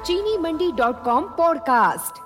चीनीमंडी.com podcast.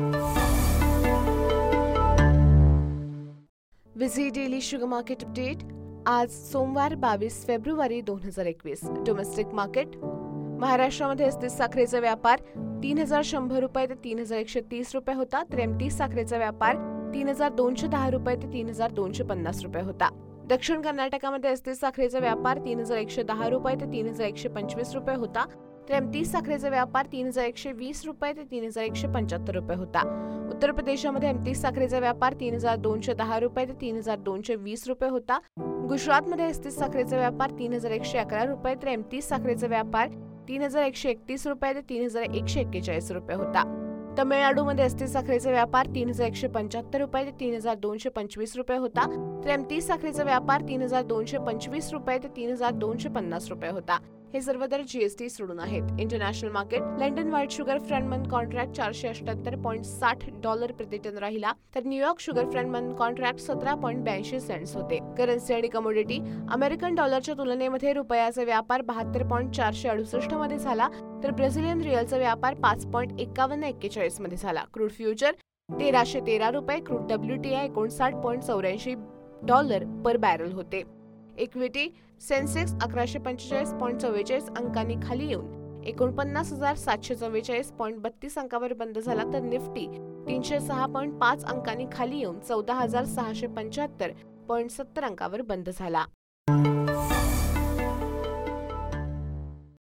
विझी daily sugar market update. आज सोमवार 22 फेब्रुवारी 2021। Domestic market. महाराष्ट्रामध्ये एसटीस साखरेचा व्यापार 3,100 रुपये ते 3,130 रुपये होता, तर एमटीस साखरेचा व्यापार 3,210 रुपये ते 3,250 रुपये होता। दक्षिण कर्नाटकामध्ये एसटीस साखरेचा व्यापार 3,110 रुपये ते 3,125 रुपये होता, तर एमटीस साखरेचा व्यापार 3,120 रुपये ते 3,175 रुपये होता। उत्तर प्रदेशामध्ये एमटीस साखरेचा व्यापार 3,210 रुपये ते 3,220 रुपये होता। गुजरातमध्ये एसटीस साखरेचा व्यापार 3,111 रुपये तर एमटीस साखरेचा व्यापार 3,131 रुपये ते 3,141 रुपये होता। तमिळनाडूमध्ये एसटीस साखरेचा व्यापार 3,175 रुपये ते 3,225 रुपये होता, तर एमटीस साखरेचा व्यापार 3,225 रुपये ते 3,250 रुपये होता। हे सर्व दर जीएसटी सोडून आहेत। International market. London white sugar front month contract $478.60 प्रति टन राहिला, तर New York sugar front month contract 17.82 cents होते। करन्सी आणि कमोडिटी। अमेरिकन डॉलरच्या तुलनेमध्ये रुपयाचा व्यापार 72.468 मध्ये झाला, तर ब्राझिलियन रिअलचा व्यापार 5.5141 मध्ये झाला। क्रूड फ्युचर 1,313 रुपये, क्रूड WTI $59.84 पर बॅरल होते। इक्विटी। सेन्सेक्स 1145.44 अंकांनी खाली येऊन 49,744.32 अंकावर बंद झाला, तर निफ्टी 306.5 अंकांनी खाली येऊन 14,675.70 अंकावर बंद झाला।